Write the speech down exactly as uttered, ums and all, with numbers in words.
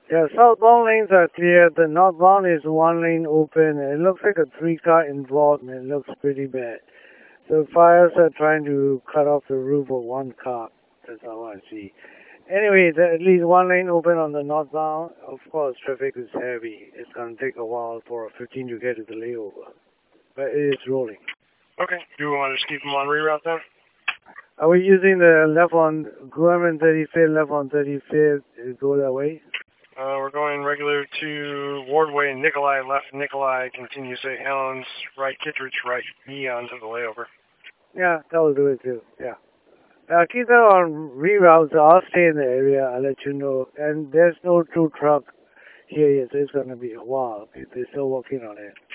Yeah, southbound lanes are clear. The northbound is one lane open. And it looks like a three car involved, and it looks pretty bad. The fires are trying to cut off the roof of one car. That's all I see. Anyway, there's at least one lane open on the northbound. Of course, traffic is heavy. It's going to take a while for fifteen to get to the layover. But it is rolling. Okay. Do we want to just keep them on reroute then? Are we using the left on Gorman thirty-fifth, left on thirty-fifth to go that way? Uh, we're going regular to Wardway, Nikolai, left Nikolai, continue Saint Helens, right Kittredge, right Neon to the layover. Yeah, that will do it too. Yeah. Uh, keep that on reroute, so I'll stay in the area. I'll let you know. And there's no tow truck here yet, so it's going to be a while. They're still working on it.